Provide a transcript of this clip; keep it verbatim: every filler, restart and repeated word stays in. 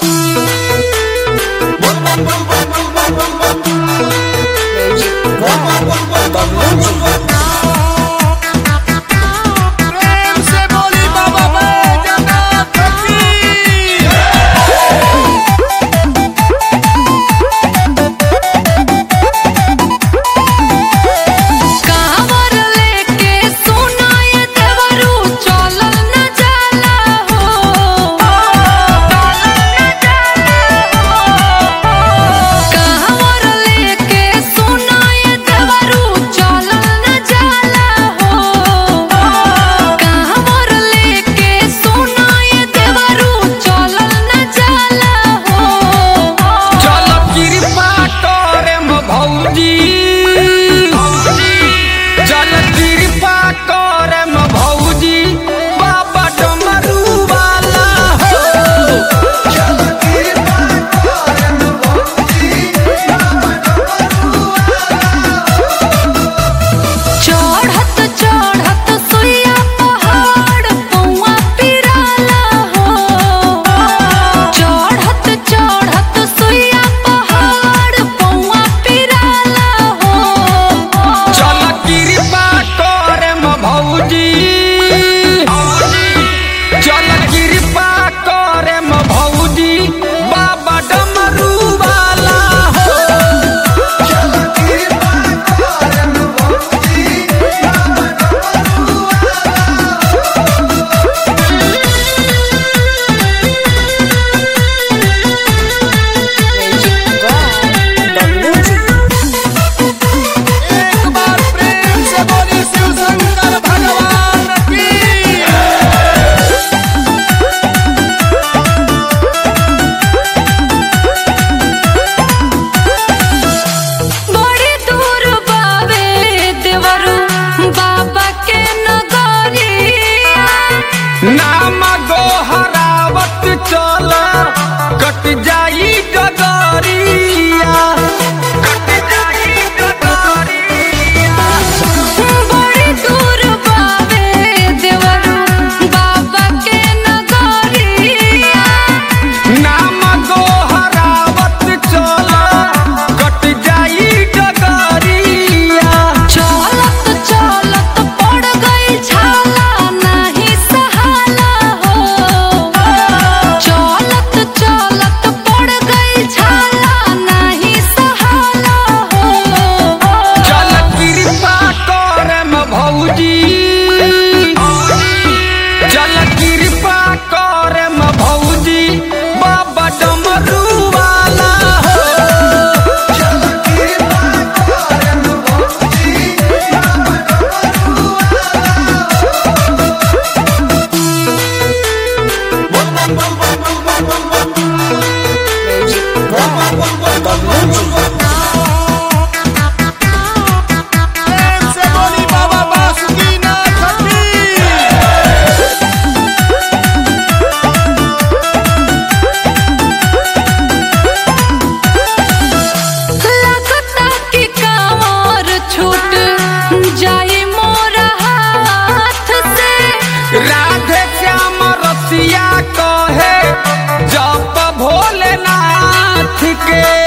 नाम गोहरावत चल कट जाई डगरिया कट जाई डगरिया बड़ी दूर बावे देवरू बाबा के नगरिया। नाम गोहरावत चल कट जाई डगरिया चलत चलत पड़ गई छाला नहीं सहाला हो। चलत चलत पड़ गई छाला नहीं सहाला हो। चल कृपा करम भौजी चल कृपा करम भौजी बाबा डमरू वाला हो। चल कृपा करम भौजी बाबा डमरू वाला से बोली बाबा बासुकीनाथ की। लगता कि कांवर छूट जाए मोरा हाथ से। राधे श्याम रसिया कहे जप भोलेनाथ के।